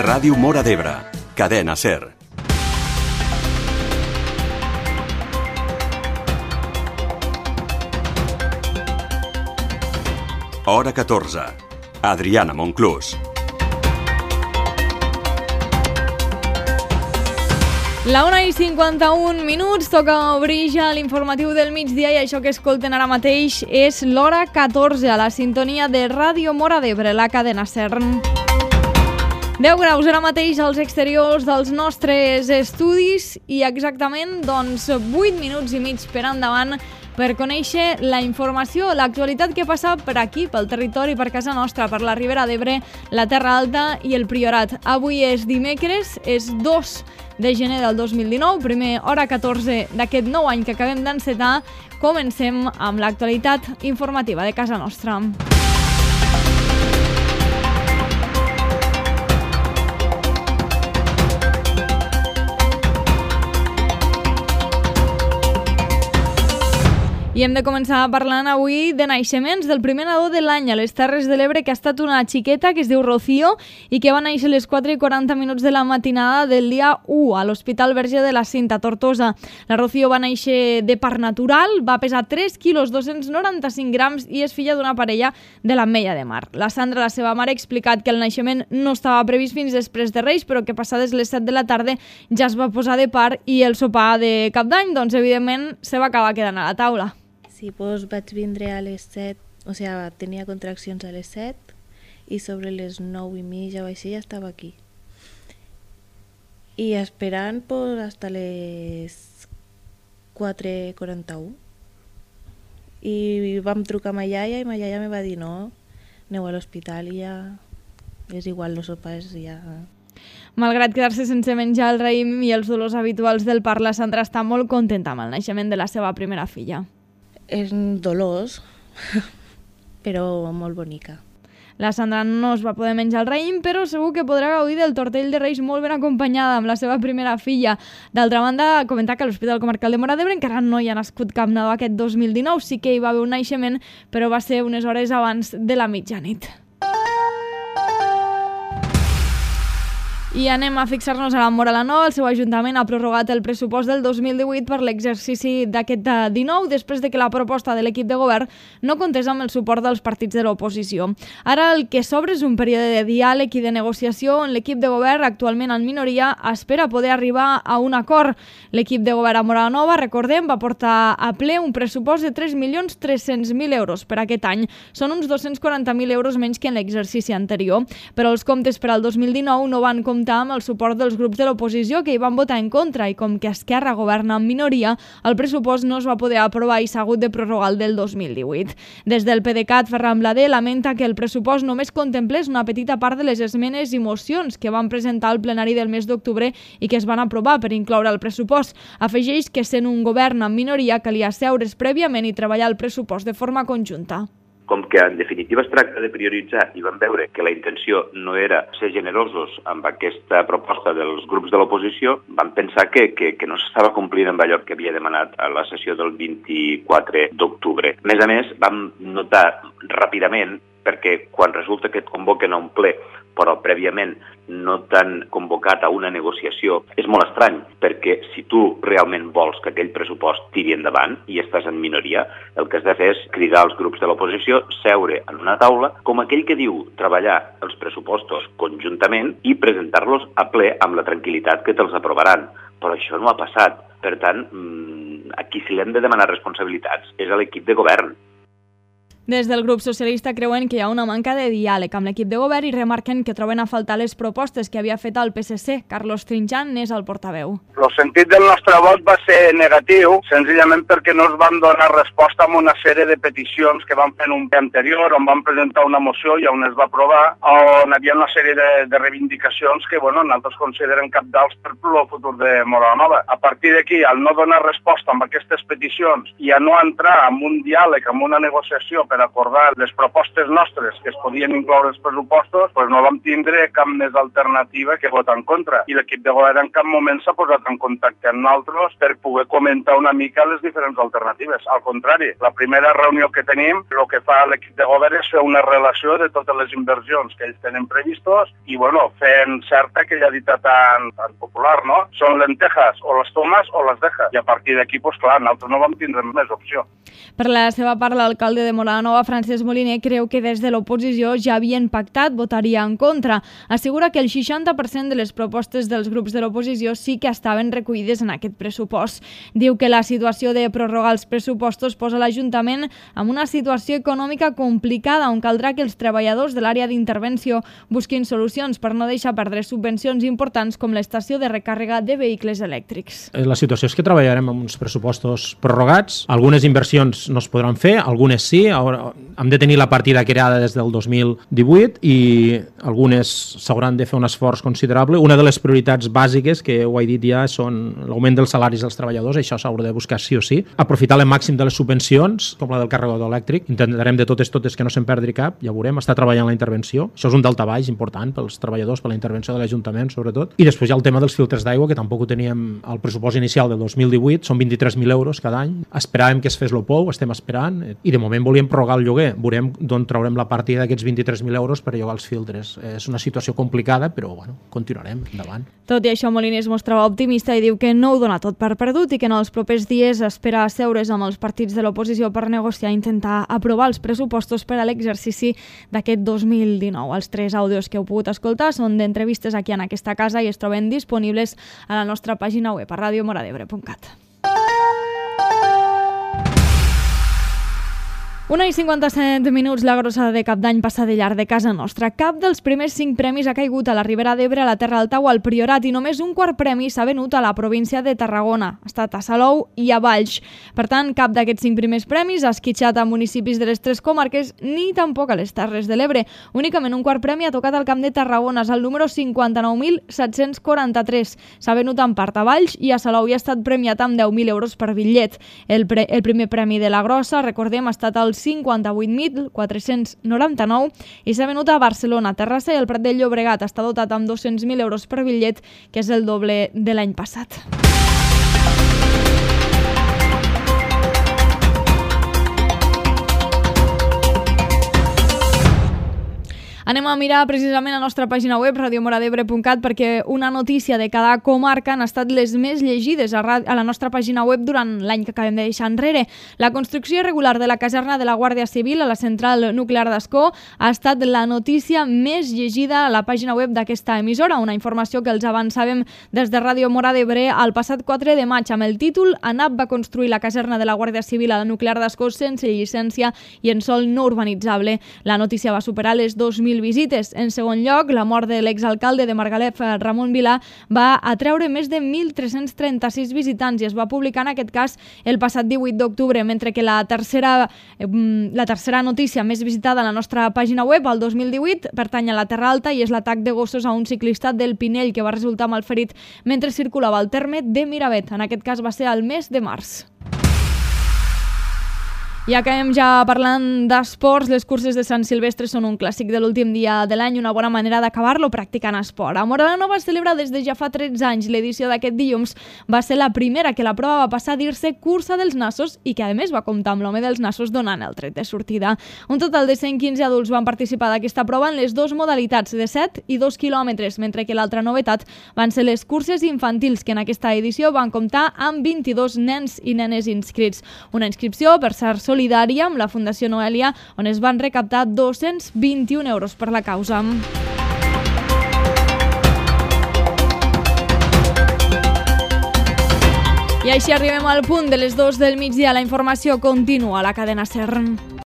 Ràdio Móra d'Ebre, Cadena SER. Hora 14. Adriana Monclús. La 1:51, toca obrir ja l'informatiu del migdia i això que escolten ara mateix és l'hora 14 a la sintonia de Ràdio Móra d'Ebre, la cadena SER. 10 graus ara mateix als exteriors dels nostres estudis i exactament 8 minuts i mig per endavant per conèixer la informació, l'actualitat que passa per aquí, pel territori, per casa nostra, per la Ribera d'Ebre, la Terra Alta i el Priorat. Avui és dimecres, és 2 de gener del 2019, primer hora 14 d'aquest nou any que acabem d'encetar. Comencem amb l'actualitat informativa de casa nostra. I hem de començar parlant avui de naixements del primer nadó de l'any a les Terres de l'Ebre, que ha estat una xiqueta que es diu Rocío i que va néixer a les 4:40 de la matinada del dia 1 a l'Hospital Verge de la Cinta, a Tortosa. La Rocío va néixer de part natural, va pesar 3 quilos 295 grams i és filla d'una parella de l'Ametlla de Mar. La Sandra, la seva mare, ha explicat que el naixement no estava previst fins després de Reis, però que passades les 7 de la tarda ja es va posar de part i el sopar de Cap d'Any, doncs evidentment se va acabar quedant a la taula. Sí, doncs vaig vindre a les 7, o sigui, tenia contraccions a les 7 i sobre les 9:30 o així ja estava aquí. I esperant doncs hasta les 4:41. I vam trucar a ma iaia i ma iaia me va dir no, aneu a l'hospital i ja és igual, els sopars ja... Malgrat quedar-se sense menjar el raïm i els dolors habituals del part, la Sandra està molt contenta amb el naixement de la seva primera filla. És dolós, però molt bonica. La Sandra no es va poder menjar el raïm, però segur que podrà gaudir del tortell de Reis molt ben acompanyada amb la seva primera filla. D'altra banda, comentar que a l'Hospital Comarcal de Móra d'Ebre encara no hi ha nascut cap nadó aquest 2019. Sí que hi va haver un naixement, però va ser unes hores abans de la mitjanit. I anem a fixar-nos a la Móra la Nova. El seu Ajuntament ha prorrogat el pressupost del 2018 per l'exercici d'aquest 19, després de que la proposta de l'equip de govern no comptés amb el suport dels partits de l'oposició. Ara el que s'obre és un període de diàleg i de negociació on l'equip de govern, actualment en minoria, espera poder arribar a un acord. L'equip de govern a Móra la Nova, recordem, va portar a ple un pressupost de 3.300.000 euros per aquest any. Són uns 240.000 euros menys que en l'exercici anterior, però els comptes per al 2019 no van comptar amb el suport dels grups de l'oposició que hi van votar en contra i com que Esquerra governa en minoria, el pressupost no es va poder aprovar i s'ha hagut de prorrogar el del 2018. Des del PDeCAT, Ferran Blader lamenta que el pressupost només contemplés una petita part de les esmenes i mocions que van presentar al plenari del mes d'octubre i que es van aprovar per incloure el pressupost. Afegeix que sent un govern en minoria calia seure's prèviament i treballar el pressupost de forma conjunta. Com que en definitiva es tracta de prioritzar i vam veure que la intenció no era ser generosos amb aquesta proposta dels grups de l'oposició, vam pensar que no s'estava complint amb allò que havia demanat a la sessió del 24 d'octubre. A més, vam notar ràpidament, perquè quan resulta que et convoquen a un ple però prèviament no t'han convocat a una negociació, és molt estrany, perquè si tu realment vols que aquell pressupost tiri endavant i estàs en minoria, el que has de fer és cridar als grups de l'oposició, seure en una taula, com aquell que diu treballar els pressupostos conjuntament i presentar-los a ple amb la tranquil·litat que te'ls aprovaran. Però això no ha passat. Per tant, a qui se li han de demanar responsabilitats és a l'equip de govern. Des del grup socialista creuen que hi ha una manca de diàleg amb l'equip de govern i remarquen que troben a faltar les propostes que havia fet el PSC. Carlos Trinxant n'és el portaveu. El sentit del nostre vot va ser negatiu, senzillament perquè no es van donar resposta a una sèrie de peticions que van fer en un ple anterior, on van presentar una moció i on es va aprovar, on hi havia una sèrie de reivindicacions que nosaltres considerem cabdals per el futur de Móra la Nova. A partir d'aquí, al no donar resposta a aquestes peticions i a no entrar en un diàleg, en una negociació per acordar les propostes nostres que es podien incloure als pressupostos, doncs no vam tindre cap més alternativa que votar en contra. I l'equip de govern en cap moment s'ha posat en contacte amb nosaltres per poder comentar una mica les diferents alternatives. Al contrari, la primera reunió que tenim, el que fa l'equip de govern és fer una relació de totes les inversions que ells tenen previstos i, bueno, fent certa aquella dita tan popular, no? Són lentejas, o les tomes o les dejas. I a partir d'aquí, doncs clar, nosaltres no vam tindre més opció. Per la seva part, l'alcalde de Móra la Nova, Francesc Moliner, creu que des de l'oposició ja havien pactat, votaria en contra. Assegura que el 60% de les propostes dels grups de l'oposició sí que estaven recollides en aquest pressupost. Diu que la situació de prorrogar els pressupostos posa l'Ajuntament en una situació econòmica complicada on caldrà que els treballadors de l'àrea d'intervenció busquin solucions per no deixar perdre subvencions importants com l'estació de recàrrega de vehicles elèctrics. La situació és que treballarem amb uns pressupostos prorrogats. Algunes inversions no es podran fer, algunes sí. Hem de tenir la partida creada des del 2018 i algunes s'hauran de fer un esforç considerable. Una de les prioritats bàsiques, que ho he dit ja, són l'augment dels salaris dels treballadors. Això s'haurà de buscar sí o sí. Aprofitar el màxim de les subvencions, com la del carregador elèctric. Intentarem de totes que no se'n perdi cap, ja veurem, està treballant la intervenció. Això és un daltabaix important pels treballadors, per la intervenció de l'Ajuntament, sobretot. I després hi ha el tema dels filtres d'aigua, que tampoc ho teníem al pressupost inicial del 2018, són 23.000 euros cada any. Esperàvem que es fes l'OPOU, estem esperant, i de moment volíem prorrogar el lloguer. Veurem d'on traurem la partida d'aquests 23.000 euros per llogar els filtres. És una situació complicada, però bueno, continuarem endavant. Tot i això, Moliner es mostrava optimista i diu que no ho dona tot per perdut i que en els propers dies espera asseure's amb els partits de l'oposició per negociar i intentar aprovar els pressupostos per a l'exercici d'aquest 2019. Els 3 àudios que heu pogut escoltar són d'entrevistes aquí en aquesta casa i es troben disponibles a la nostra pàgina web a radiomoradebre.cat. 1:57 minuts, la grossada de Cap d'Any passa de llarg de casa nostra. Cap dels primers 5 premis ha caigut a la Ribera d'Ebre, a la Terra Alta o al Priorat i només un quart premi s'ha venut a la província de Tarragona. Ha estat a Salou i a Valls. Per tant, cap d'aquests 5 primers premis ha esquitxat a municipis de les 3 comarques ni tampoc a les Terres de l'Ebre. Únicament un quart premi ha tocat al Camp de Tarragona, és el número 59.743. S'ha venut en part a Valls i a Salou i ha estat premiat amb 10.000 euros per bitllet. El primer premi de la grossa, recordem, ha estat el 58.499 i s'ha venut a Barcelona, Terrassa i el Prat de Llobregat. Està dotat amb 200.000 euros per bitllet, que és el doble de l'any passat. Anem a mirar precisament a la nostra pàgina web, radiomoradebre.cat, perquè una notícia de cada comarca han estat les més llegides a la nostra pàgina web durant l'any que acabem de deixar enrere. La construcció irregular de la caserna de la Guàrdia Civil a la central nuclear d'Ascó ha estat la notícia més llegida a la pàgina web d'aquesta emissora, una informació que els avançàvem des de Ràdio Mora d'Ebre al passat 4 de maig amb el títol ANAP va construir la caserna de la Guàrdia Civil a la nuclear d'Ascó sense llicència i en sòl no urbanitzable. La notícia va superar les 2.000 visites. En segon lloc, la mort de l'exalcalde de Margalef, Ramon Vilà, va atreure més de 1.336 visitants i es va publicar en aquest cas el passat 18 d'octubre, mentre que la tercera notícia més visitada a la nostra pàgina web, el 2018, pertany a la Terra Alta i és l'atac de gossos a un ciclista del Pinell que va resultar malferit mentre circulava al terme de Miravet. En aquest cas va ser al mes de març. I acabem ja parlant d'esports. Les curses de Sant Silvestre són un clàssic de l'últim dia de l'any, una bona manera d'acabar-lo practicant esport. A Móra la Nova es celebra des de ja fa 13 anys. L'edició d'aquest dilluns va ser la primera que la prova va passar a dir-se cursa dels nassos i que a més va comptar amb l'home dels nassos donant el tret de sortida. Un total de 115 adults van participar d'aquesta prova en les dues modalitats de 7 i 2 quilòmetres, mentre que l'altra novetat van ser les curses infantils, que en aquesta edició van comptar amb 22 nens i nenes inscrits. Una inscripció, per ser solidària, amb la Fundació Noelia, on es van recaptar 221 euros per la causa. I així arribem al punt de les 2 del migdia. La informació continua a la cadena SER.